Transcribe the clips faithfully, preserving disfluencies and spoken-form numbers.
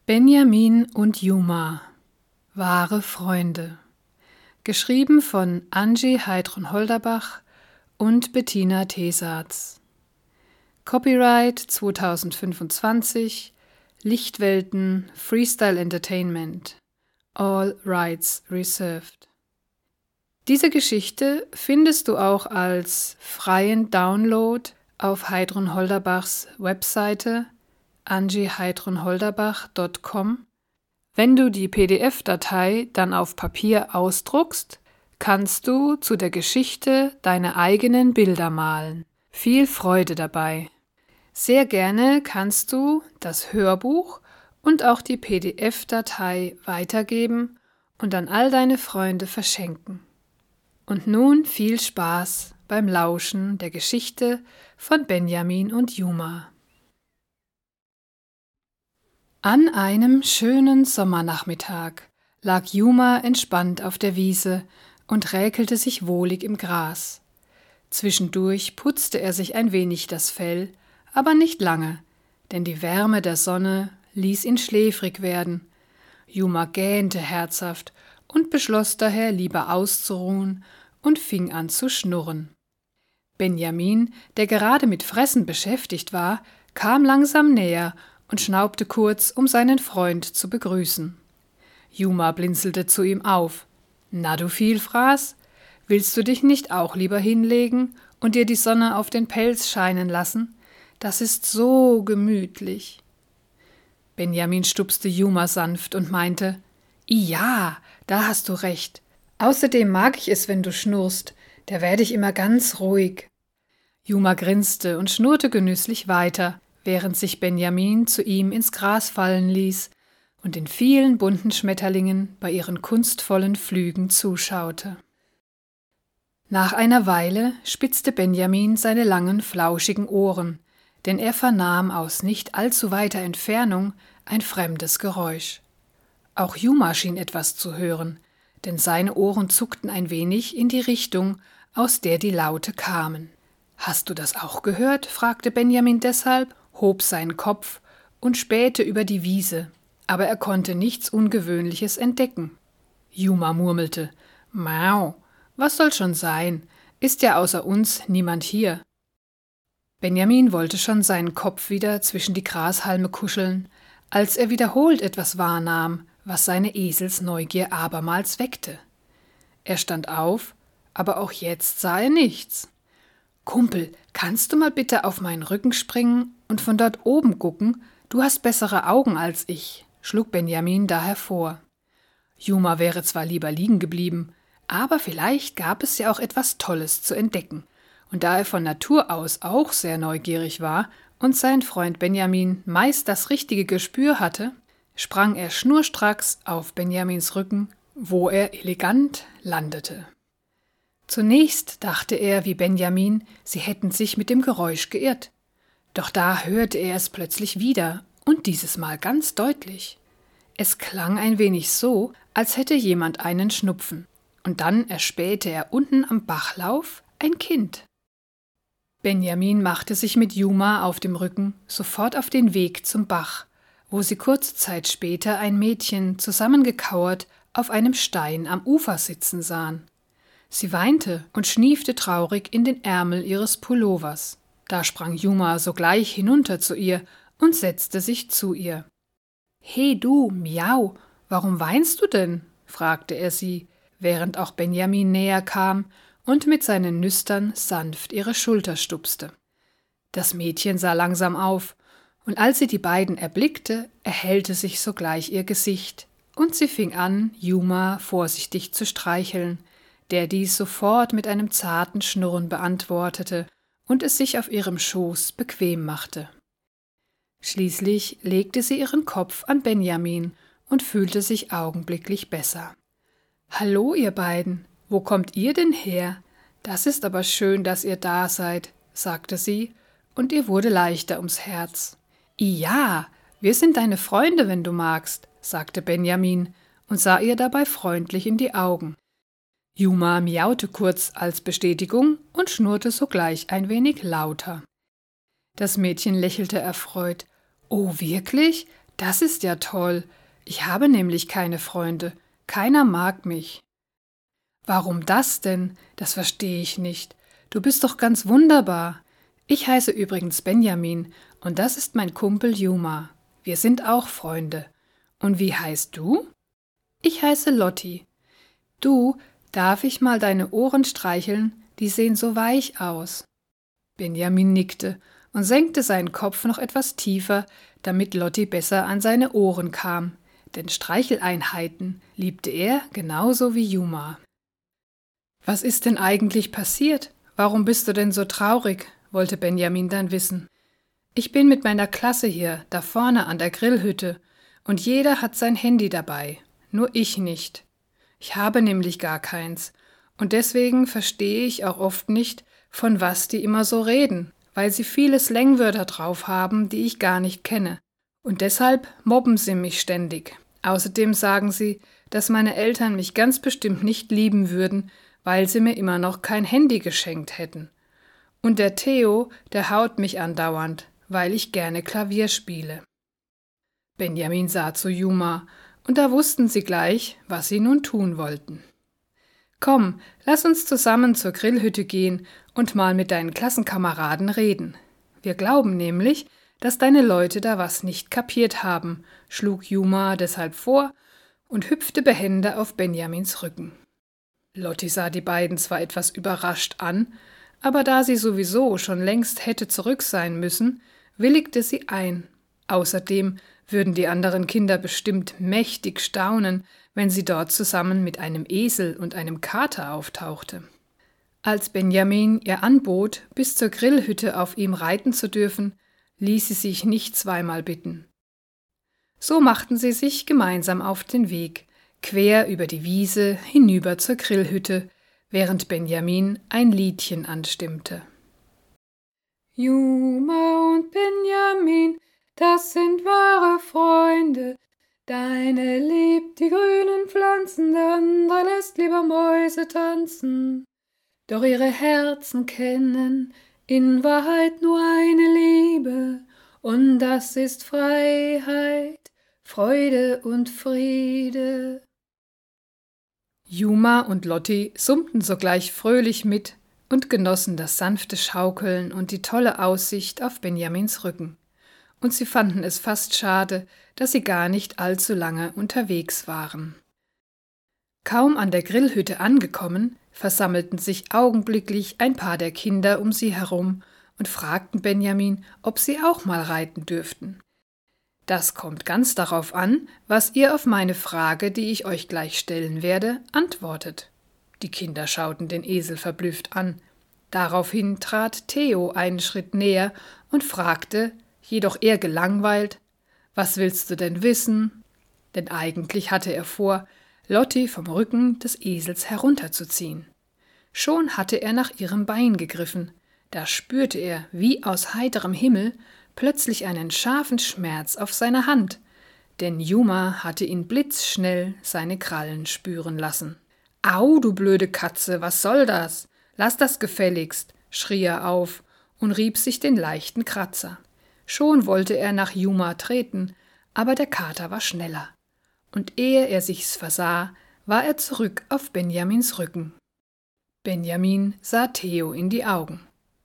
Benjamin und Juma – wahre Freunde. Geschrieben von Angie Heidrun-Holderbach und Bettina Tesatz. Copyright zweitausendfünfundzwanzig, Lichtwelten Freestyle Entertainment. All rights reserved. Diese Geschichte findest du auch als freien Download auf Heidrun-Holderbachs Webseite angie heidrun holderbach punkt com. Wenn du die P D F-Datei dann auf Papier ausdruckst, kannst du zu der Geschichte deine eigenen Bilder malen. Viel Freude dabei! Sehr gerne kannst du das Hörbuch und auch die P D F-Datei weitergeben und an all deine Freunde verschenken. Und nun viel Spaß beim Lauschen der Geschichte von Benjamin und Juma. An einem schönen Sommernachmittag lag Juma entspannt auf der Wiese und räkelte sich wohlig im Gras. Zwischendurch putzte er sich ein wenig das Fell, aber nicht lange, denn die Wärme der Sonne ließ ihn schläfrig werden. Juma gähnte herzhaft und beschloss daher, lieber auszuruhen und fing an zu schnurren. Benjamin, der gerade mit Fressen beschäftigt war, kam langsam näher und schnaubte kurz, um seinen Freund zu begrüßen. Juma blinzelte zu ihm auf. »Na du Vielfraß, willst du dich nicht auch lieber hinlegen und dir die Sonne auf den Pelz scheinen lassen? Das ist so gemütlich.« Benjamin stupste Juma sanft und meinte, »Ja, da hast du recht. Außerdem mag ich es, wenn du schnurrst, da werde ich immer ganz ruhig.« Juma grinste und schnurrte genüsslich weiter, während sich Benjamin zu ihm ins Gras fallen ließ und den vielen bunten Schmetterlingen bei ihren kunstvollen Flügen zuschaute. Nach einer Weile spitzte Benjamin seine langen, flauschigen Ohren, denn er vernahm aus nicht allzu weiter Entfernung ein fremdes Geräusch. Auch Juma schien etwas zu hören, denn seine Ohren zuckten ein wenig in die Richtung, aus der die Laute kamen. »Hast du das auch gehört?« fragte Benjamin deshalb, hob seinen Kopf und spähte über die Wiese, aber er konnte nichts Ungewöhnliches entdecken. Juma murmelte, »Mau, was soll schon sein? Ist ja außer uns niemand hier.« Benjamin wollte schon seinen Kopf wieder zwischen die Grashalme kuscheln, als er wiederholt etwas wahrnahm, was seine Eselsneugier abermals weckte. Er stand auf, aber auch jetzt sah er nichts. »Kumpel, kannst du mal bitte auf meinen Rücken springen und von dort oben gucken? Du hast bessere Augen als ich«, schlug Benjamin daher vor. Juma wäre zwar lieber liegen geblieben, aber vielleicht gab es ja auch etwas Tolles zu entdecken. Und da er von Natur aus auch sehr neugierig war und sein Freund Benjamin meist das richtige Gespür hatte, sprang er schnurstracks auf Benjamins Rücken, wo er elegant landete. Zunächst dachte er, wie Benjamin, sie hätten sich mit dem Geräusch geirrt. Doch da hörte er es plötzlich wieder und dieses Mal ganz deutlich. Es klang ein wenig so, als hätte jemand einen Schnupfen. Und dann erspähte er unten am Bachlauf ein Kind. Benjamin machte sich mit Juma auf dem Rücken sofort auf den Weg zum Bach, wo sie kurze Zeit später ein Mädchen zusammengekauert auf einem Stein am Ufer sitzen sahen. Sie weinte und schniefte traurig in den Ärmel ihres Pullovers. Da sprang Juma sogleich hinunter zu ihr und setzte sich zu ihr. »He du, Miau, warum weinst du denn?« fragte er sie, während auch Benjamin näher kam und mit seinen Nüstern sanft ihre Schulter stupste. Das Mädchen sah langsam auf, und als sie die beiden erblickte, erhellte sich sogleich ihr Gesicht, und sie fing an, Juma vorsichtig zu streicheln, der dies sofort mit einem zarten Schnurren beantwortete und es sich auf ihrem Schoß bequem machte. Schließlich legte sie ihren Kopf an Benjamin und fühlte sich augenblicklich besser. »Hallo, ihr beiden, wo kommt ihr denn her? Das ist aber schön, dass ihr da seid«, sagte sie, und ihr wurde leichter ums Herz. »Ja, wir sind deine Freunde, wenn du magst«, sagte Benjamin und sah ihr dabei freundlich in die Augen. Juma miaute kurz als Bestätigung und schnurrte sogleich ein wenig lauter. Das Mädchen lächelte erfreut. »Oh, wirklich? Das ist ja toll. Ich habe nämlich keine Freunde. Keiner mag mich. Warum das denn? Das verstehe ich nicht. Du bist doch ganz wunderbar. Ich heiße übrigens Benjamin und das ist mein Kumpel Juma. Wir sind auch Freunde. Und wie heißt du? Ich heiße Lotti. Du, darf ich mal deine Ohren streicheln? Die sehen so weich aus. Benjamin nickte und senkte seinen Kopf noch etwas tiefer, damit Lotti besser an seine Ohren kam, denn Streicheleinheiten liebte er genauso wie Juma. Was ist denn eigentlich passiert? Warum bist du denn so traurig? Wollte Benjamin dann wissen. Ich bin mit meiner Klasse hier, da vorne an der Grillhütte, und jeder hat sein Handy dabei, nur ich nicht. Ich habe nämlich gar keins, und deswegen verstehe ich auch oft nicht, von was die immer so reden, weil sie viele Slangwörter drauf haben, die ich gar nicht kenne. Und deshalb mobben sie mich ständig. Außerdem sagen sie, dass meine Eltern mich ganz bestimmt nicht lieben würden, weil sie mir immer noch kein Handy geschenkt hätten. Und der Theo, der haut mich andauernd, weil ich gerne Klavier spiele. Benjamin sah zu Juma, und da wussten sie gleich, was sie nun tun wollten. Komm, lass uns zusammen zur Grillhütte gehen und mal mit deinen Klassenkameraden reden. Wir glauben nämlich, dass deine Leute da was nicht kapiert haben, schlug Juma deshalb vor und hüpfte behende auf Benjamins Rücken. Lotti sah die beiden zwar etwas überrascht an, aber da sie sowieso schon längst hätte zurück sein müssen, willigte sie ein. Außerdem würden die anderen Kinder bestimmt mächtig staunen, wenn sie dort zusammen mit einem Esel und einem Kater auftauchte. Als Benjamin ihr anbot, bis zur Grillhütte auf ihm reiten zu dürfen, ließ sie sich nicht zweimal bitten. So machten sie sich gemeinsam auf den Weg, quer über die Wiese hinüber zur Grillhütte, während Benjamin ein Liedchen anstimmte. Juma und Benjamin, das sind wahre Freunde. Deine liebt die grünen Pflanzen, der andere lässt lieber Mäuse tanzen. Doch ihre Herzen kennen in Wahrheit nur eine Liebe, und das ist Freiheit, Freude und Friede. Juma und Lotti summten sogleich fröhlich mit und genossen das sanfte Schaukeln und die tolle Aussicht auf Benjamins Rücken. Und sie fanden es fast schade, dass sie gar nicht allzu lange unterwegs waren. Kaum an der Grillhütte angekommen, versammelten sich augenblicklich ein paar der Kinder um sie herum und fragten Benjamin, ob sie auch mal reiten dürften. Das kommt ganz darauf an, was ihr auf meine Frage, die ich euch gleich stellen werde, antwortet. Die Kinder schauten den Esel verblüfft an. Daraufhin trat Theo einen Schritt näher und fragte, jedoch eher gelangweilt, »Was willst du denn wissen?« Denn eigentlich hatte er vor, Lotti vom Rücken des Esels herunterzuziehen. Schon hatte er nach ihrem Bein gegriffen, da spürte er, wie aus heiterem Himmel, plötzlich einen scharfen Schmerz auf seiner Hand, denn Juma hatte ihn blitzschnell seine Krallen spüren lassen. »Au, du blöde Katze, was soll das? Lass das gefälligst«, schrie er auf und rieb sich den leichten Kratzer. Schon wollte er nach Juma treten, aber der Kater war schneller. Und ehe er sich's versah, war er zurück auf Benjamins Rücken. Benjamin sah Theo in die Augen.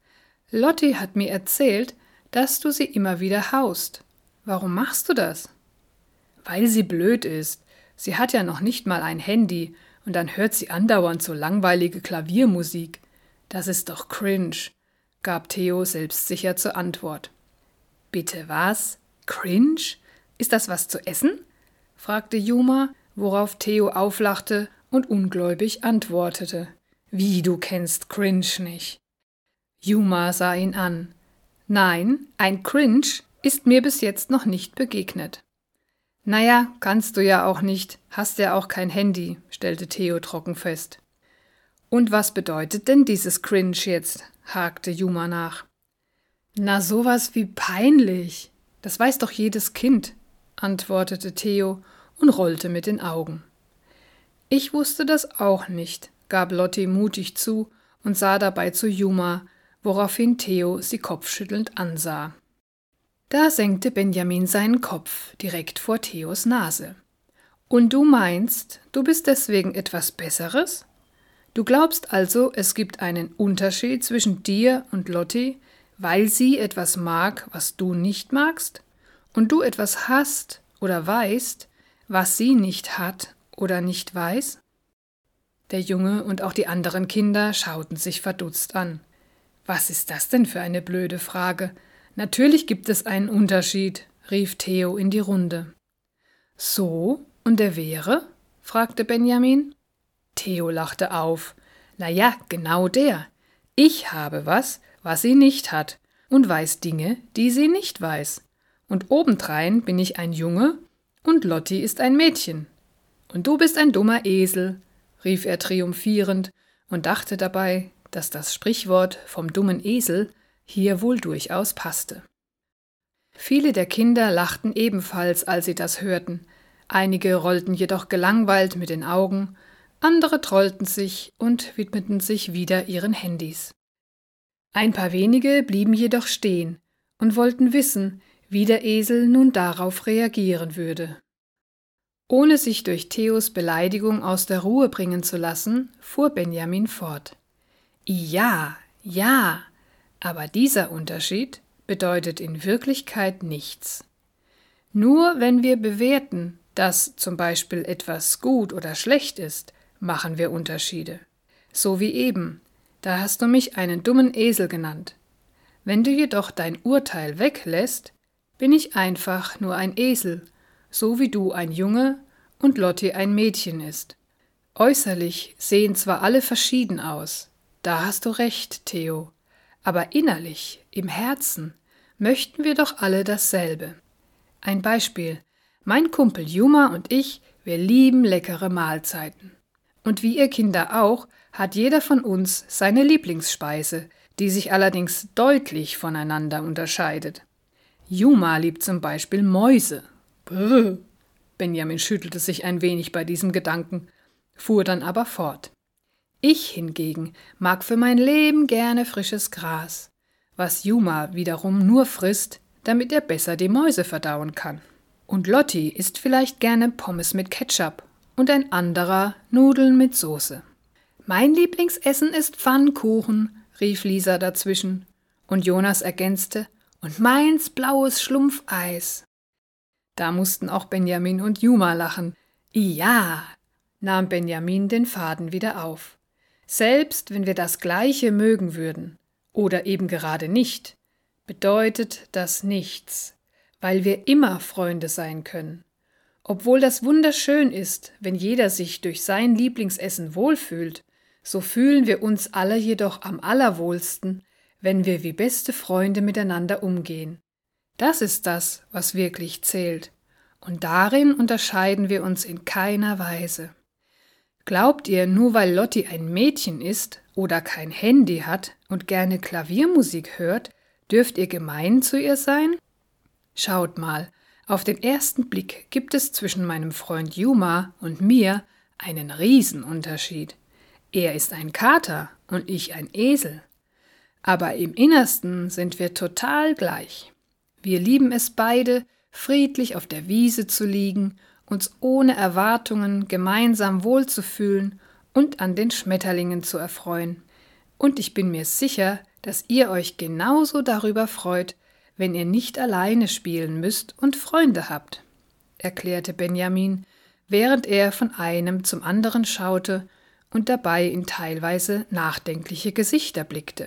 »Lotti hat mir erzählt, dass du sie immer wieder haust. Warum machst du das?« »Weil sie blöd ist. Sie hat ja noch nicht mal ein Handy und dann hört sie andauernd so langweilige Klaviermusik. Das ist doch cringe«, gab Theo selbstsicher zur Antwort. »Bitte was? Cringe? Ist das was zu essen?« fragte Juma, worauf Theo auflachte und ungläubig antwortete. »Wie, du kennst Cringe nicht?« Juma sah ihn an. »Nein, ein Cringe ist mir bis jetzt noch nicht begegnet.« »Naja, kannst du ja auch nicht, hast ja auch kein Handy«, stellte Theo trocken fest. »Und was bedeutet denn dieses Cringe jetzt?«, hakte Juma nach. »Na, sowas wie peinlich. Das weiß doch jedes Kind«, antwortete Theo und rollte mit den Augen. »Ich wusste das auch nicht«, gab Lotti mutig zu und sah dabei zu Juma, woraufhin Theo sie kopfschüttelnd ansah. Da senkte Benjamin seinen Kopf direkt vor Theos Nase. »Und du meinst, du bist deswegen etwas Besseres? Du glaubst also, es gibt einen Unterschied zwischen dir und Lotti, weil sie etwas mag, was du nicht magst, und du etwas hast oder weißt, was sie nicht hat oder nicht weiß?« Der Junge und auch die anderen Kinder schauten sich verdutzt an. »Was ist das denn für eine blöde Frage? Natürlich gibt es einen Unterschied«, rief Theo in die Runde. »So, und der wäre?«, fragte Benjamin. Theo lachte auf. »Na ja, genau der. Ich habe was, was sie nicht hat, und weiß Dinge, die sie nicht weiß. Und obendrein bin ich ein Junge und Lotti ist ein Mädchen. Und du bist ein dummer Esel«, rief er triumphierend und dachte dabei, dass das Sprichwort vom dummen Esel hier wohl durchaus passte. Viele der Kinder lachten ebenfalls, als sie das hörten. Einige rollten jedoch gelangweilt mit den Augen, andere trollten sich und widmeten sich wieder ihren Handys. Ein paar wenige blieben jedoch stehen und wollten wissen, wie der Esel nun darauf reagieren würde. Ohne sich durch Theos Beleidigung aus der Ruhe bringen zu lassen, fuhr Benjamin fort. Ja, ja, aber dieser Unterschied bedeutet in Wirklichkeit nichts. Nur wenn wir bewerten, dass zum Beispiel etwas gut oder schlecht ist, machen wir Unterschiede. So wie eben, da hast du mich einen dummen Esel genannt. Wenn du jedoch dein Urteil weglässt, bin ich einfach nur ein Esel, so wie du ein Junge und Lotti ein Mädchen ist. Äußerlich sehen zwar alle verschieden aus, da hast du recht, Theo, aber innerlich, im Herzen, möchten wir doch alle dasselbe. Ein Beispiel: Mein Kumpel Juma und ich, wir lieben leckere Mahlzeiten. Und wie ihr Kinder auch, hat jeder von uns seine Lieblingsspeise, die sich allerdings deutlich voneinander unterscheidet. Juma liebt zum Beispiel Mäuse. Brr. Benjamin schüttelte sich ein wenig bei diesem Gedanken, fuhr dann aber fort. Ich hingegen mag für mein Leben gerne frisches Gras, was Juma wiederum nur frisst, damit er besser die Mäuse verdauen kann. Und Lotti isst vielleicht gerne Pommes mit Ketchup und ein anderer Nudeln mit Soße. Mein Lieblingsessen ist Pfannkuchen, rief Lisa dazwischen, und Jonas ergänzte, und meins blaues Schlumpfeis. Da mussten auch Benjamin und Juma lachen. Ja, nahm Benjamin den Faden wieder auf. Selbst wenn wir das Gleiche mögen würden, oder eben gerade nicht, bedeutet das nichts, weil wir immer Freunde sein können. Obwohl das wunderschön ist, wenn jeder sich durch sein Lieblingsessen wohlfühlt, so fühlen wir uns alle jedoch am allerwohlsten, wenn wir wie beste Freunde miteinander umgehen. Das ist das, was wirklich zählt. Und darin unterscheiden wir uns in keiner Weise. Glaubt ihr, nur weil Lotti ein Mädchen ist oder kein Handy hat und gerne Klaviermusik hört, dürft ihr gemein zu ihr sein? Schaut mal, auf den ersten Blick gibt es zwischen meinem Freund Juma und mir einen Riesenunterschied. Er ist ein Kater und ich ein Esel. Aber im Innersten sind wir total gleich. Wir lieben es beide, friedlich auf der Wiese zu liegen, uns ohne Erwartungen gemeinsam wohlzufühlen und an den Schmetterlingen zu erfreuen. Und ich bin mir sicher, dass ihr euch genauso darüber freut, wenn ihr nicht alleine spielen müsst und Freunde habt, erklärte Benjamin, während er von einem zum anderen schaute und dabei in teilweise nachdenkliche Gesichter blickte.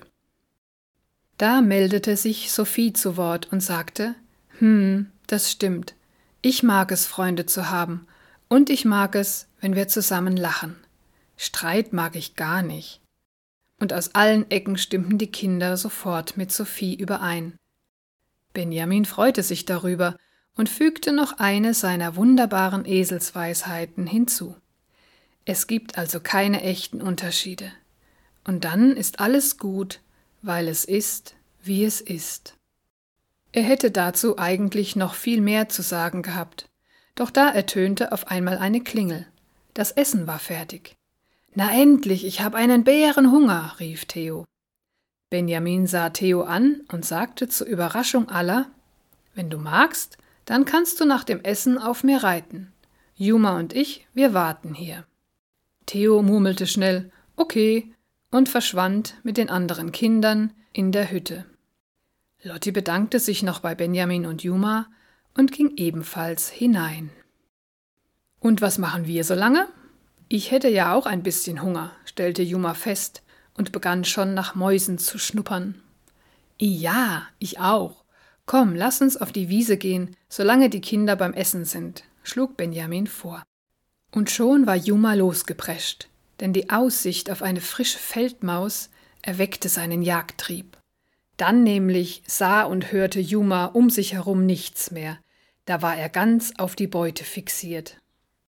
Da meldete sich Sophie zu Wort und sagte, »Hm, das stimmt. Ich mag es, Freunde zu haben. Und ich mag es, wenn wir zusammen lachen. Streit mag ich gar nicht.« Und aus allen Ecken stimmten die Kinder sofort mit Sophie überein. Benjamin freute sich darüber und fügte noch eine seiner wunderbaren Eselsweisheiten hinzu. Es gibt also keine echten Unterschiede. Und dann ist alles gut, weil es ist, wie es ist. Er hätte dazu eigentlich noch viel mehr zu sagen gehabt, doch da ertönte auf einmal eine Klingel. Das Essen war fertig. »Na endlich, ich habe einen Bärenhunger«, rief Theo. Benjamin sah Theo an und sagte zur Überraschung aller, Wenn du magst, dann kannst du nach dem Essen auf mir reiten. Juma und ich, wir warten hier. Theo murmelte schnell, okay, und verschwand mit den anderen Kindern in der Hütte. Lotti bedankte sich noch bei Benjamin und Juma und ging ebenfalls hinein. Und was machen wir so lange? Ich hätte ja auch ein bisschen Hunger, stellte Juma fest und begann schon nach Mäusen zu schnuppern. Ja, ich auch. Komm, lass uns auf die Wiese gehen, solange die Kinder beim Essen sind, schlug Benjamin vor. Und schon war Juma losgeprescht, denn die Aussicht auf eine frische Feldmaus erweckte seinen Jagdtrieb. Dann nämlich sah und hörte Juma um sich herum nichts mehr, da war er ganz auf die Beute fixiert.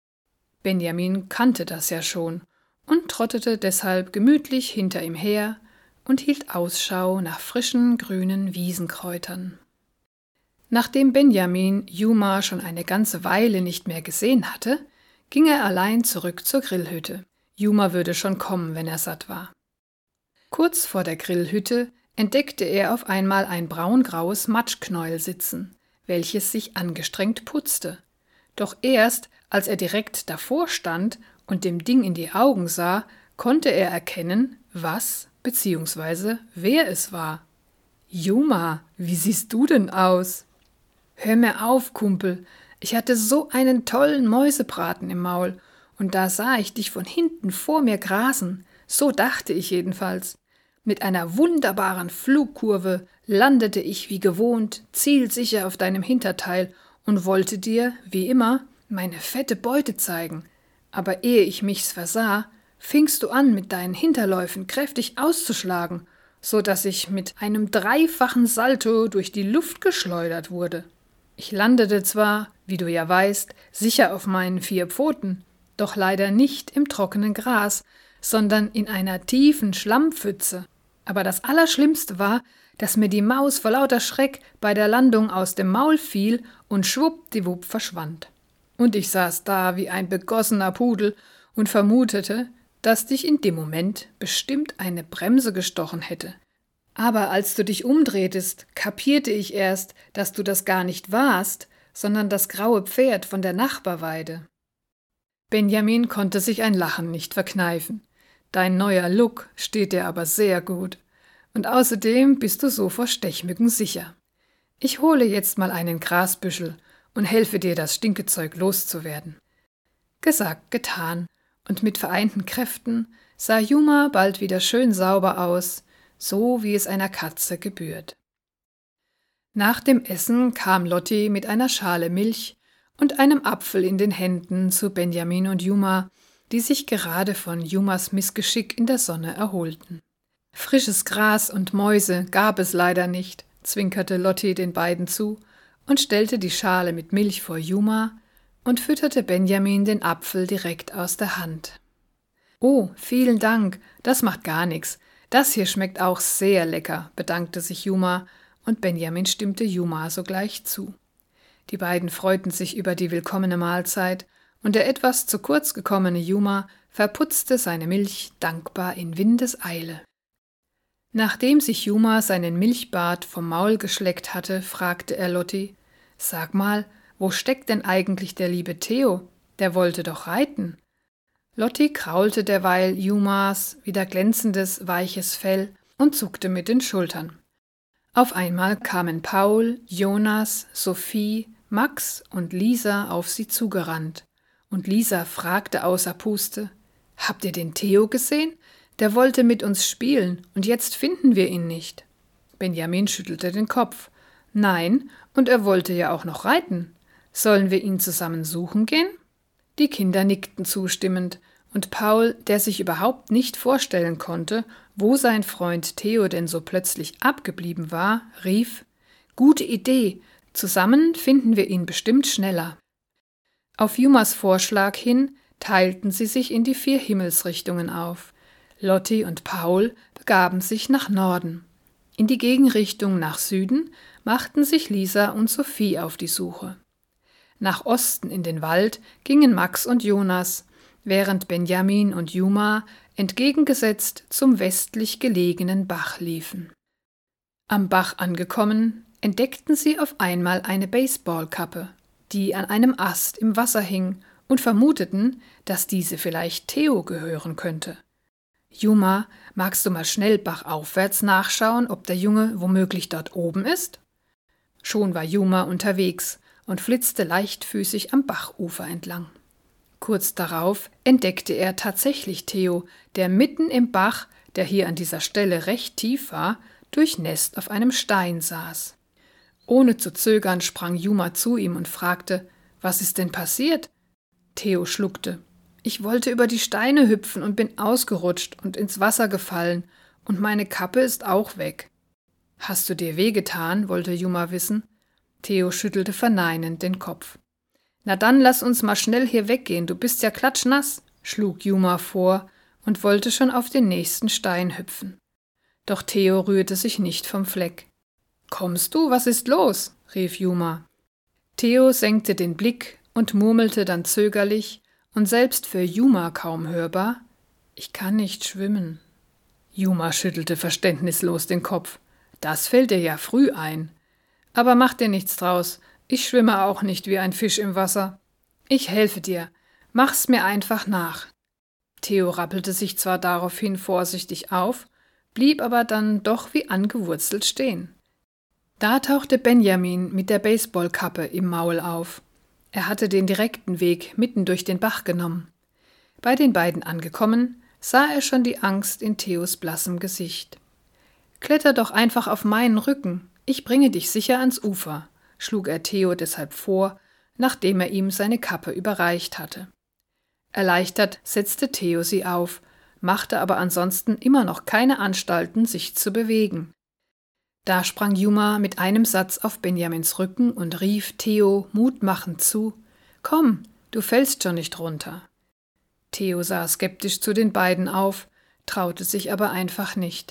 Benjamin kannte das ja schon und trottete deshalb gemütlich hinter ihm her und hielt Ausschau nach frischen, grünen Wiesenkräutern. Nachdem Benjamin Juma schon eine ganze Weile nicht mehr gesehen hatte, ging er allein zurück zur Grillhütte. Juma würde schon kommen, wenn er satt war. Kurz vor der Grillhütte entdeckte er auf einmal ein braungraues Matschknäuel sitzen, welches sich angestrengt putzte. Doch erst, als er direkt davor stand und dem Ding in die Augen sah, konnte er erkennen, was bzw. wer es war. »Juma, wie siehst du denn aus?« »Hör mir auf, Kumpel, ich hatte so einen tollen Mäusebraten im Maul und da sah ich dich von hinten vor mir grasen, so dachte ich jedenfalls. Mit einer wunderbaren Flugkurve landete ich wie gewohnt zielsicher auf deinem Hinterteil und wollte dir, wie immer, meine fette Beute zeigen. Aber ehe ich mich's versah, fingst du an, mit deinen Hinterläufen kräftig auszuschlagen, so dass ich mit einem dreifachen Salto durch die Luft geschleudert wurde. Ich landete zwar, wie du ja weißt, sicher auf meinen vier Pfoten, doch leider nicht im trockenen Gras, sondern in einer tiefen Schlammpfütze. Aber das Allerschlimmste war, dass mir die Maus vor lauter Schreck bei der Landung aus dem Maul fiel und schwuppdiwupp verschwand. Und ich saß da wie ein begossener Pudel und vermutete, dass dich in dem Moment bestimmt eine Bremse gestochen hätte. Aber als du dich umdrehtest, kapierte ich erst, dass du das gar nicht warst, sondern das graue Pferd von der Nachbarweide. Benjamin konnte sich ein Lachen nicht verkneifen. Dein neuer Look steht dir aber sehr gut. Und außerdem bist du so vor Stechmücken sicher. Ich hole jetzt mal einen Grasbüschel und helfe dir, das Stinkezeug loszuwerden. Gesagt, getan, und mit vereinten Kräften sah Juma bald wieder schön sauber aus, so wie es einer Katze gebührt. Nach dem Essen kam Lotti mit einer Schale Milch und einem Apfel in den Händen zu Benjamin und Juma, die sich gerade von Jumas Missgeschick in der Sonne erholten. Frisches Gras und Mäuse gab es leider nicht, zwinkerte Lotti den beiden zu und stellte die Schale mit Milch vor Juma und fütterte Benjamin den Apfel direkt aus der Hand. »Oh, vielen Dank, das macht gar nichts. Das hier schmeckt auch sehr lecker«, bedankte sich Juma, und Benjamin stimmte Juma sogleich zu. Die beiden freuten sich über die willkommene Mahlzeit, und der etwas zu kurz gekommene Juma verputzte seine Milch dankbar in Windeseile. Nachdem sich Juma seinen Milchbart vom Maul geschleckt hatte, fragte er Lotti, »Sag mal, wo steckt denn eigentlich der liebe Theo? Der wollte doch reiten.« Lotti kraulte derweil Jumas wieder glänzendes, weiches Fell und zuckte mit den Schultern. Auf einmal kamen Paul, Jonas, Sophie, Max und Lisa auf sie zugerannt. Und Lisa fragte außer Puste, »Habt ihr den Theo gesehen? Der wollte mit uns spielen und jetzt finden wir ihn nicht.« Benjamin schüttelte den Kopf. »Nein, und er wollte ja auch noch reiten. Sollen wir ihn zusammen suchen gehen?« Die Kinder nickten zustimmend, und Paul, der sich überhaupt nicht vorstellen konnte, wo sein Freund Theo denn so plötzlich abgeblieben war, rief, »Gute Idee, zusammen finden wir ihn bestimmt schneller.« Auf Jumas Vorschlag hin teilten sie sich in die vier Himmelsrichtungen auf. Lotti und Paul begaben sich nach Norden. In die Gegenrichtung nach Süden machten sich Lisa und Sophie auf die Suche. Nach Osten in den Wald gingen Max und Jonas, während Benjamin und Juma entgegengesetzt zum westlich gelegenen Bach liefen. Am Bach angekommen entdeckten sie auf einmal eine Baseballkappe, die an einem Ast im Wasser hing, und vermuteten, dass diese vielleicht Theo gehören könnte. »Juma, magst du mal schnell bachaufwärts nachschauen, ob der Junge womöglich dort oben ist?« Schon war Juma unterwegs und flitzte leichtfüßig am Bachufer entlang. Kurz darauf entdeckte er tatsächlich Theo, der mitten im Bach, der hier an dieser Stelle recht tief war, durchnässt auf einem Stein saß. Ohne zu zögern sprang Juma zu ihm und fragte: »Was ist denn passiert?« Theo schluckte. »Ich wollte über die Steine hüpfen und bin ausgerutscht und ins Wasser gefallen, und meine Kappe ist auch weg.« »Hast du dir wehgetan?« wollte Juma wissen. Theo schüttelte verneinend den Kopf. »Na dann lass uns mal schnell hier weggehen, du bist ja klatschnass«, schlug Juma vor und wollte schon auf den nächsten Stein hüpfen. Doch Theo rührte sich nicht vom Fleck. »Kommst du? Was ist los?« rief Juma. Theo senkte den Blick und murmelte dann zögerlich und selbst für Juma kaum hörbar: »Ich kann nicht schwimmen.« Juma schüttelte verständnislos den Kopf. »Das fällt dir ja früh ein. Aber mach dir nichts draus, ich schwimme auch nicht wie ein Fisch im Wasser. Ich helfe dir, mach's mir einfach nach.« Theo rappelte sich zwar daraufhin vorsichtig auf, blieb aber dann doch wie angewurzelt stehen. Da tauchte Benjamin mit der Baseballkappe im Maul auf. Er hatte den direkten Weg mitten durch den Bach genommen. Bei den beiden angekommen, sah er schon die Angst in Theos blassem Gesicht. »Kletter doch einfach auf meinen Rücken, ich bringe dich sicher ans Ufer«, schlug er Theo deshalb vor, nachdem er ihm seine Kappe überreicht hatte. Erleichtert setzte Theo sie auf, machte aber ansonsten immer noch keine Anstalten, sich zu bewegen. Da sprang Juma mit einem Satz auf Benjamins Rücken und rief Theo mutmachend zu: »Komm, du fällst schon nicht runter.« Theo sah skeptisch zu den beiden auf, traute sich aber einfach nicht.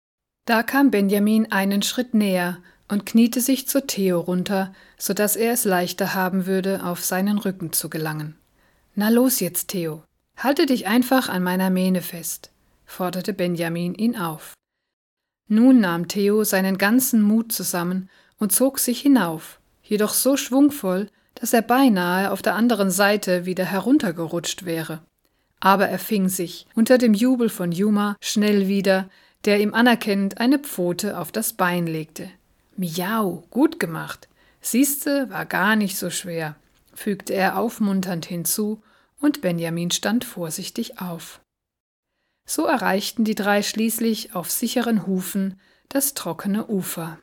Da kam Benjamin einen Schritt näher und kniete sich zu Theo runter, so dass er es leichter haben würde, auf seinen Rücken zu gelangen. »Na los jetzt, Theo, halte dich einfach an meiner Mähne fest«, forderte Benjamin ihn auf. Nun nahm Theo seinen ganzen Mut zusammen und zog sich hinauf, jedoch so schwungvoll, dass er beinahe auf der anderen Seite wieder heruntergerutscht wäre. Aber er fing sich unter dem Jubel von Juma schnell wieder, der ihm anerkennend eine Pfote auf das Bein legte. »Miau, gut gemacht. Siehste, war gar nicht so schwer«, fügte er aufmunternd hinzu, und Benjamin stand vorsichtig auf. So erreichten die drei schließlich auf sicheren Hufen das trockene Ufer.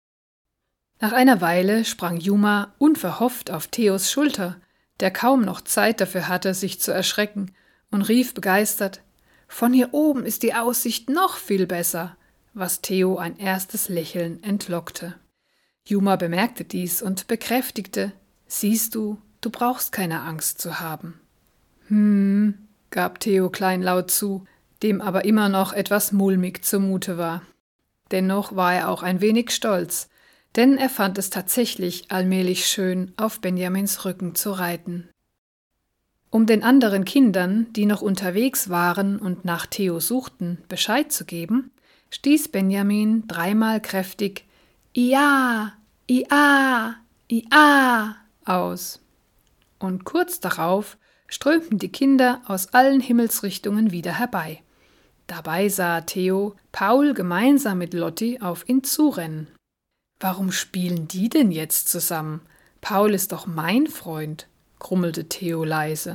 Nach einer Weile sprang Juma unverhofft auf Theos Schulter, der kaum noch Zeit dafür hatte, sich zu erschrecken, und rief begeistert: »Von hier oben ist die Aussicht noch viel besser«, was Theo ein erstes Lächeln entlockte. Juma bemerkte dies und bekräftigte: »Siehst du, du brauchst keine Angst zu haben.« »Hm«, gab Theo kleinlaut zu, dem aber immer noch etwas mulmig zumute war. Dennoch war er auch ein wenig stolz, denn er fand es tatsächlich allmählich schön, auf Benjamins Rücken zu reiten. Um den anderen Kindern, die noch unterwegs waren und nach Theo suchten, Bescheid zu geben, stieß Benjamin dreimal kräftig »Ia, Ia, Ia« aus. Und kurz darauf strömten die Kinder aus allen Himmelsrichtungen wieder herbei. Dabei sah Theo Paul gemeinsam mit Lotti auf ihn zurennen. »Warum spielen die denn jetzt zusammen? Paul ist doch mein Freund«, grummelte Theo leise.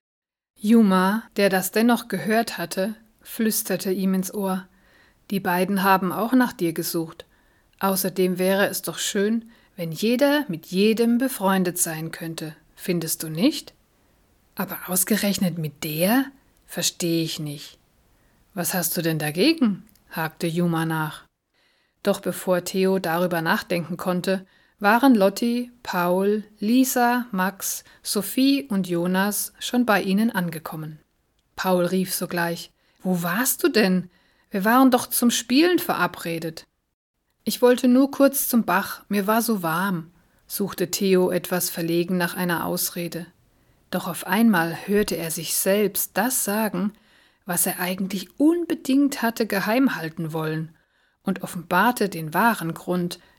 Juma, der das dennoch gehört hatte, flüsterte ihm ins Ohr: »Die beiden haben auch nach dir gesucht. Außerdem wäre es doch schön, wenn jeder mit jedem befreundet sein könnte. Findest du nicht?« »Aber ausgerechnet mit der? Verstehe ich nicht.« »Was hast du denn dagegen?«, hakte Juma nach. Doch bevor Theo darüber nachdenken konnte, waren Lotti, Paul, Lisa, Max, Sophie und Jonas schon bei ihnen angekommen. Paul rief sogleich: »Wo warst du denn? Wir waren doch zum Spielen verabredet.« »Ich wollte nur kurz zum Bach, mir war so warm«, suchte Theo etwas verlegen nach einer Ausrede. Doch auf einmal hörte er sich selbst das sagen, was er eigentlich unbedingt hatte geheim halten wollen, und offenbarte den wahren Grund,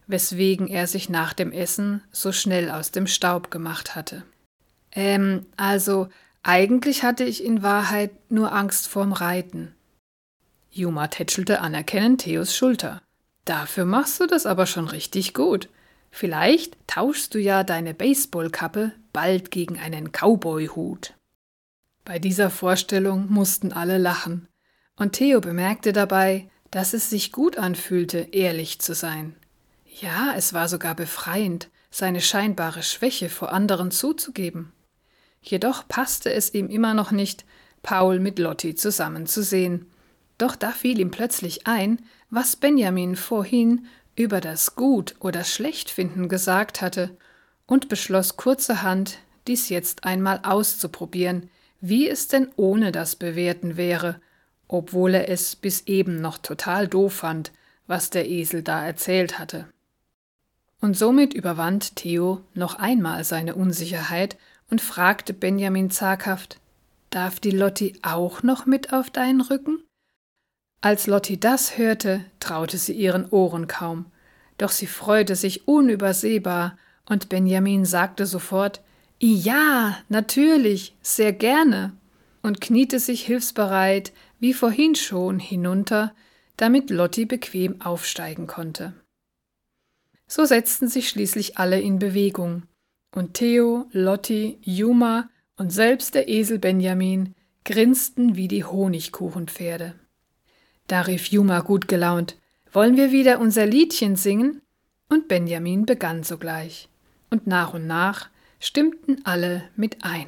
weswegen er sich nach dem Essen so schnell aus dem Staub gemacht hatte. Ähm, also eigentlich hatte ich in Wahrheit nur Angst vorm Reiten. Juma tätschelte anerkennend Theos Schulter. Dafür machst du das aber schon richtig gut. Vielleicht tauschst du ja deine Baseballkappe bald gegen einen Cowboyhut. Bei dieser Vorstellung mussten alle lachen, und Theo bemerkte dabei, dass es sich gut anfühlte, ehrlich zu sein. Ja, es war sogar befreiend, seine scheinbare Schwäche vor anderen zuzugeben. Jedoch passte es ihm immer noch nicht, Paul mit Lotti zusammenzusehen. Doch da fiel ihm plötzlich ein, was Benjamin vorhin über das Gut- oder Schlechtfinden gesagt hatte, und beschloss kurzerhand, dies jetzt einmal auszuprobieren, wie es denn ohne das Bewerten wäre, obwohl er es bis eben noch total doof fand, was der Esel da erzählt hatte. Und somit überwand Theo noch einmal seine Unsicherheit und fragte Benjamin zaghaft: »Darf die Lotti auch noch mit auf deinen Rücken?« Als Lotti das hörte, traute sie ihren Ohren kaum, doch sie freute sich unübersehbar, und Benjamin sagte sofort: »Ja, natürlich, sehr gerne«, und kniete sich hilfsbereit, wie vorhin schon, hinunter, damit Lotti bequem aufsteigen konnte. So setzten sich schließlich alle in Bewegung, und Theo, Lotti, Juma und selbst der Esel Benjamin grinsten wie die Honigkuchenpferde. Da rief Juma gut gelaunt: »Wollen wir wieder unser Liedchen singen?« Und Benjamin begann sogleich, und nach und nach stimmten alle mit ein.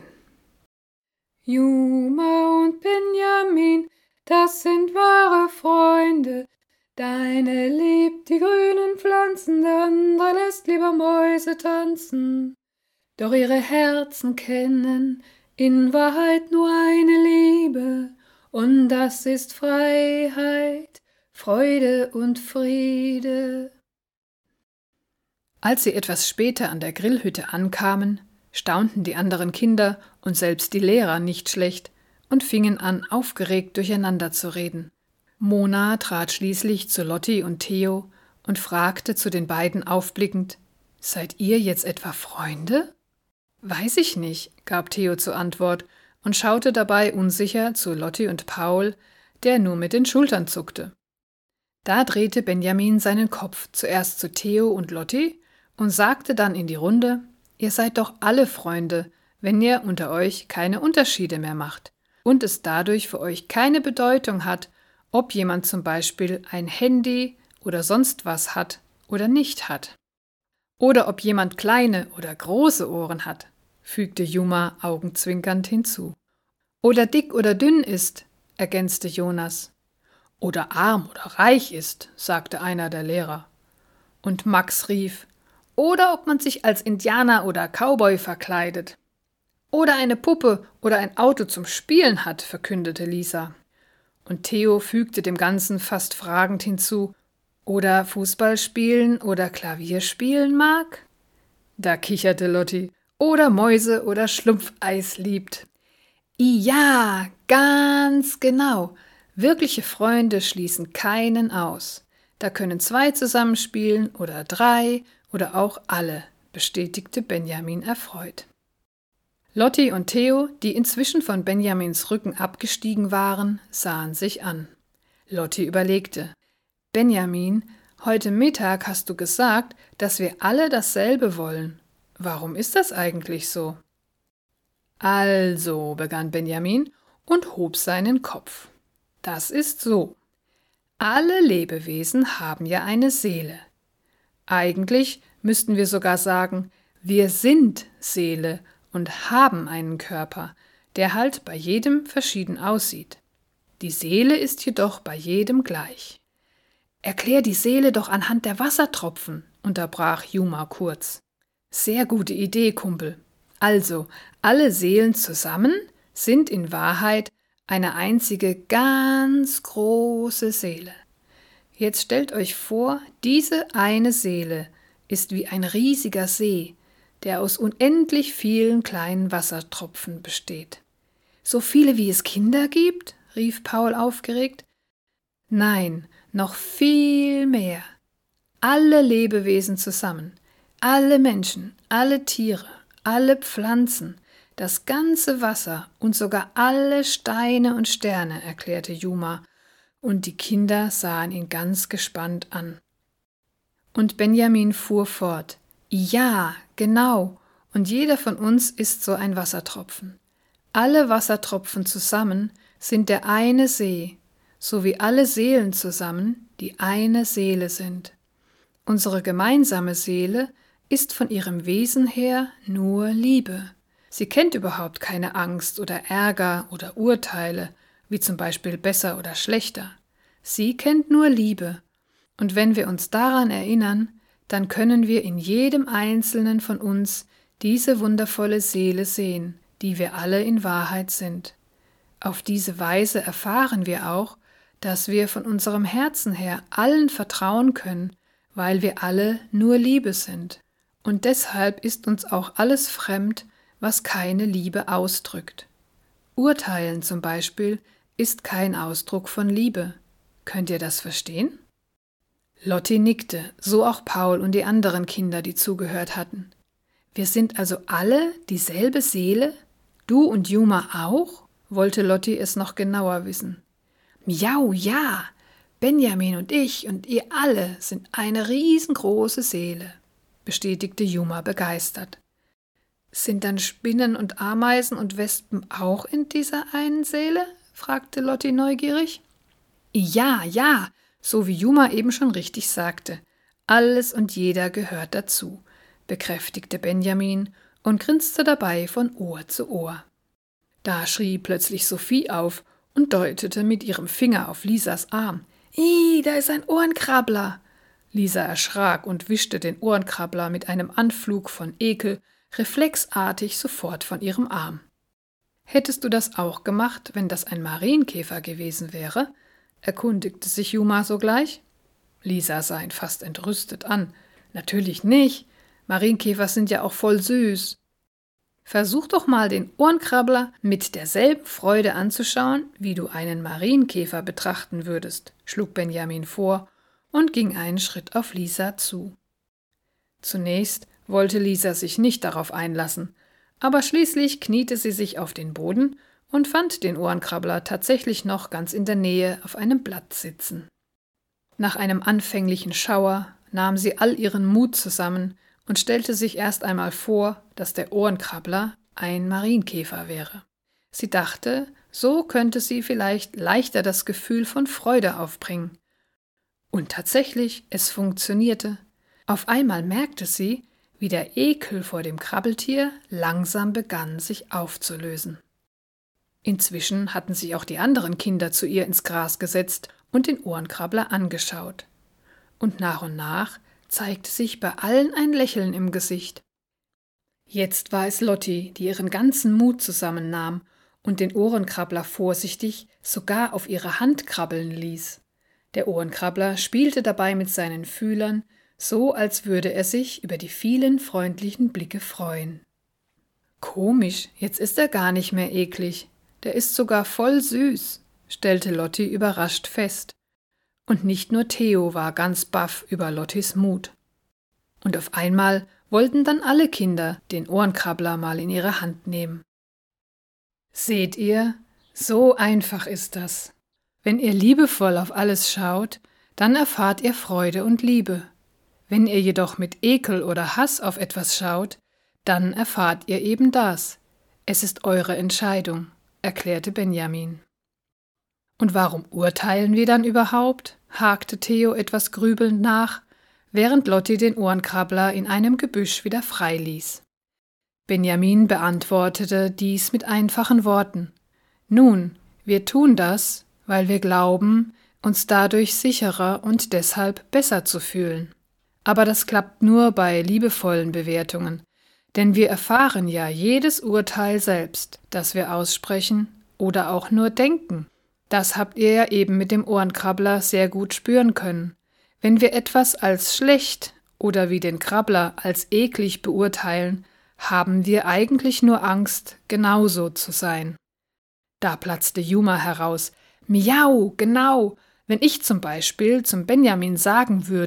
Juma und Benjamin, das sind wahre Freunde. Deine liebt die grünen Pflanzen, der andere lässt lieber Mäuse tanzen. Doch ihre Herzen kennen in Wahrheit nur eine Liebe, und das ist Freiheit, Freude und Friede. Als sie etwas später an der Grillhütte ankamen, staunten die anderen Kinder und selbst die Lehrer nicht schlecht und fingen an, aufgeregt durcheinander zu reden. Mona trat schließlich zu Lotti und Theo und fragte zu den beiden aufblickend: »Seid ihr jetzt etwa Freunde?« »Weiß ich nicht«, gab Theo zur Antwort und schaute dabei unsicher zu Lotti und Paul, der nur mit den Schultern zuckte. Da drehte Benjamin seinen Kopf zuerst zu Theo und Lotti und sagte dann in die Runde: »Ihr seid doch alle Freunde, wenn ihr unter euch keine Unterschiede mehr macht und es dadurch für euch keine Bedeutung hat, ob jemand zum Beispiel ein Handy oder sonst was hat oder nicht hat. Oder ob jemand kleine oder große Ohren hat«, fügte Juma augenzwinkernd hinzu. »Oder dick oder dünn ist«, ergänzte Jonas. »Oder arm oder reich ist«, sagte einer der Lehrer. Und Max rief: »Oder ob man sich als Indianer oder Cowboy verkleidet.« »Oder eine Puppe oder ein Auto zum Spielen hat«, verkündete Lisa. Und Theo fügte dem Ganzen fast fragend hinzu: »Oder Fußball spielen oder Klavier spielen mag?« Da kicherte Lotti: »Oder Mäuse oder Schlumpfeis liebt.« Ja, ganz genau. Wirkliche Freunde schließen keinen aus. Da können zwei zusammenspielen oder drei oder auch alle, bestätigte Benjamin erfreut. Lotti und Theo, die inzwischen von Benjamins Rücken abgestiegen waren, sahen sich an. Lotti überlegte: »Benjamin, heute Mittag hast du gesagt, dass wir alle dasselbe wollen. Warum ist das eigentlich so?« »Also«, begann Benjamin und hob seinen Kopf. »Das ist so. Alle Lebewesen haben ja eine Seele. Eigentlich müssten wir sogar sagen, wir sind Seele und haben einen Körper, der halt bei jedem verschieden aussieht. Die Seele ist jedoch bei jedem gleich.« »Erklär die Seele doch anhand der Wassertropfen«, unterbrach Juma kurz. »Sehr gute Idee, Kumpel. Also, alle Seelen zusammen sind in Wahrheit eine einzige ganz große Seele. Jetzt stellt euch vor, diese eine Seele ist wie ein riesiger See, der aus unendlich vielen kleinen Wassertropfen besteht.« »So viele, wie es Kinder gibt?«, rief Paul aufgeregt. »Nein, noch viel mehr. alle Lebewesen zusammen, alle Menschen, alle Tiere, alle Pflanzen, das ganze Wasser und sogar alle Steine und Sterne, erklärte Juma, und die Kinder sahen ihn ganz gespannt an. Und Benjamin fuhr fort: Ja, genau, und jeder von uns ist so ein Wassertropfen. Alle Wassertropfen zusammen sind der eine See, so wie alle Seelen zusammen die eine Seele sind. Unsere gemeinsame Seele ist von ihrem Wesen her nur Liebe. Sie kennt überhaupt keine Angst oder Ärger oder Urteile, wie zum Beispiel besser oder schlechter. Sie kennt nur Liebe. Und wenn wir uns daran erinnern, dann können wir in jedem Einzelnen von uns diese wundervolle Seele sehen, die wir alle in Wahrheit sind. Auf diese Weise erfahren wir auch, dass wir von unserem Herzen her allen vertrauen können, weil wir alle nur Liebe sind. Und deshalb ist uns auch alles fremd, was keine Liebe ausdrückt. Urteilen zum Beispiel ist kein Ausdruck von Liebe. Könnt ihr das verstehen? Lotti nickte, so auch Paul und die anderen Kinder, die zugehört hatten. Wir sind also alle dieselbe Seele? Du und Juma auch? Wollte Lotti es noch genauer wissen. Miau, ja, Benjamin und ich und ihr alle sind eine riesengroße Seele, bestätigte Juma begeistert. Sind dann Spinnen und Ameisen und Wespen auch in dieser einen Seele? Fragte Lotti neugierig. Ja, ja, so wie Juma eben schon richtig sagte. Alles und jeder gehört dazu, bekräftigte Benjamin und grinste dabei von Ohr zu Ohr. Da schrie plötzlich Sophie auf und deutete mit ihrem Finger auf Lisas Arm. »Ih, da ist ein Ohrenkrabbler!« Lisa erschrak und wischte den Ohrenkrabbler mit einem Anflug von Ekel reflexartig sofort von ihrem Arm. »Hättest du das auch gemacht, wenn das ein Marienkäfer gewesen wäre?« erkundigte sich Juma sogleich. Lisa sah ihn fast entrüstet an. »Natürlich nicht. Marienkäfer sind ja auch voll süß.« »Versuch doch mal, den Ohrenkrabbler mit derselben Freude anzuschauen, wie du einen Marienkäfer betrachten würdest«, schlug Benjamin vor und ging einen Schritt auf Lisa zu. Zunächst wollte Lisa sich nicht darauf einlassen, aber schließlich kniete sie sich auf den Boden und fand den Ohrenkrabbler tatsächlich noch ganz in der Nähe auf einem Blatt sitzen. Nach einem anfänglichen Schauer nahm sie all ihren Mut zusammen und stellte sich erst einmal vor, dass der Ohrenkrabbler ein Marienkäfer wäre. Sie dachte, so könnte sie vielleicht leichter das Gefühl von Freude aufbringen. Und tatsächlich, es funktionierte. Auf einmal merkte sie, wie der Ekel vor dem Krabbeltier langsam begann, sich aufzulösen. Inzwischen hatten sich auch die anderen Kinder zu ihr ins Gras gesetzt und den Ohrenkrabbler angeschaut. Und nach und nach zeigte sich bei allen ein Lächeln im Gesicht. Jetzt war es Lotti, die ihren ganzen Mut zusammennahm und den Ohrenkrabbler vorsichtig sogar auf ihre Hand krabbeln ließ. Der Ohrenkrabbler spielte dabei mit seinen Fühlern, so als würde er sich über die vielen freundlichen Blicke freuen. Komisch, jetzt ist er gar nicht mehr eklig. Der ist sogar voll süß, stellte Lotti überrascht fest. Und nicht nur Theo war ganz baff über Lottis Mut. Und auf einmal wollten dann alle Kinder den Ohrenkrabbler mal in ihre Hand nehmen. Seht ihr, so einfach ist das. Wenn ihr liebevoll auf alles schaut, dann erfahrt ihr Freude und Liebe. Wenn ihr jedoch mit Ekel oder Hass auf etwas schaut, dann erfahrt ihr eben das. Es ist eure Entscheidung, erklärte Benjamin. Und warum urteilen wir dann überhaupt? Hakte Theo etwas grübelnd nach, während Lotti den Ohrenkrabbler in einem Gebüsch wieder freiließ. Benjamin beantwortete dies mit einfachen Worten. Nun, wir tun das, weil wir glauben, uns dadurch sicherer und deshalb besser zu fühlen. Aber das klappt nur bei liebevollen Bewertungen, denn wir erfahren ja jedes Urteil selbst, das wir aussprechen oder auch nur denken. Das habt ihr ja eben mit dem Ohrenkrabbler sehr gut spüren können. Wenn wir etwas als schlecht oder wie den Krabbler als eklig beurteilen, haben wir eigentlich nur Angst, genauso zu sein. Da platzte Juma heraus. Miau, genau. Wenn ich zum Beispiel zum Benjamin sagen würde,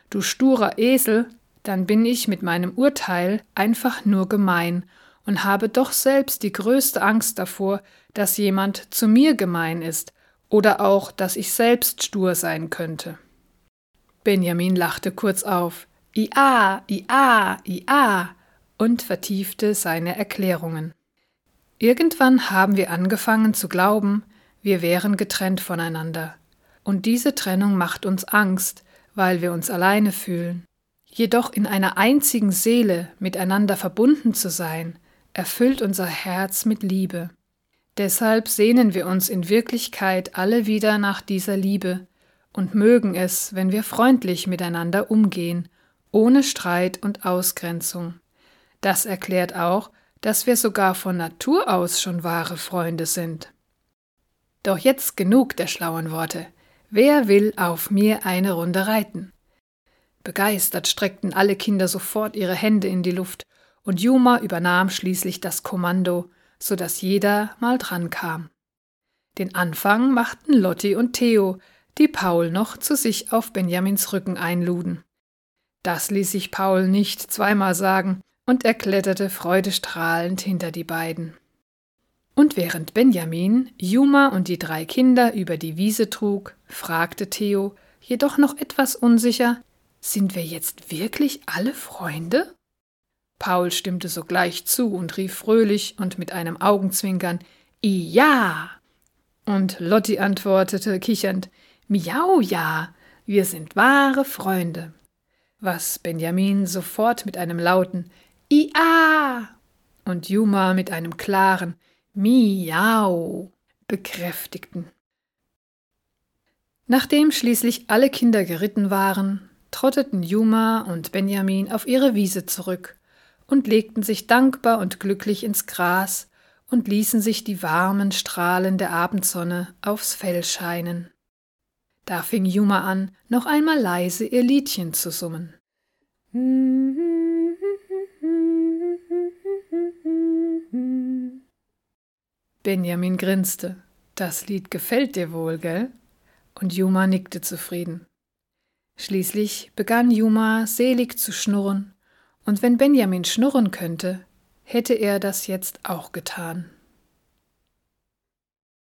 du sturer Esel, dann bin ich mit meinem Urteil einfach nur gemein und habe doch selbst die größte Angst davor, dass jemand zu mir gemein ist oder auch, dass ich selbst stur sein könnte. Benjamin lachte kurz auf, Ia, Ia, Ia, und vertiefte seine Erklärungen. Irgendwann haben wir angefangen zu glauben, wir wären getrennt voneinander. Und diese Trennung macht uns Angst, weil wir uns alleine fühlen. Jedoch in einer einzigen Seele miteinander verbunden zu sein, erfüllt unser Herz mit Liebe. Deshalb sehnen wir uns in Wirklichkeit alle wieder nach dieser Liebe und mögen es, wenn wir freundlich miteinander umgehen, ohne Streit und Ausgrenzung. Das erklärt auch, dass wir sogar von Natur aus schon wahre Freunde sind. Doch jetzt genug der schlauen Worte. Wer will auf mir eine Runde reiten? Begeistert streckten alle Kinder sofort ihre Hände in die Luft und Juma übernahm schließlich das Kommando, so dass jeder mal dran kam. Den Anfang machten Lotti und Theo, die Paul noch zu sich auf Benjamins Rücken einluden. Das ließ sich Paul nicht zweimal sagen und er kletterte freudestrahlend hinter die beiden. Und während Benjamin Juma und die drei Kinder über die Wiese trug, fragte Theo, jedoch noch etwas unsicher, sind wir jetzt wirklich alle Freunde? Paul stimmte sogleich zu und rief fröhlich und mit einem Augenzwinkern, Ja! Und Lotti antwortete kichernd, Miau, ja, wir sind wahre Freunde. Was Benjamin sofort mit einem lauten Ia und Juma mit einem klaren Miau bekräftigten. Nachdem schließlich alle Kinder geritten waren, trotteten Juma und Benjamin auf ihre Wiese zurück und legten sich dankbar und glücklich ins Gras und ließen sich die warmen Strahlen der Abendsonne aufs Fell scheinen. Da fing Juma an, noch einmal leise ihr Liedchen zu summen. Benjamin grinste. Das Lied gefällt dir wohl, gell? Und Juma nickte zufrieden. Schließlich begann Juma selig zu schnurren, und wenn Benjamin schnurren könnte, hätte er das jetzt auch getan.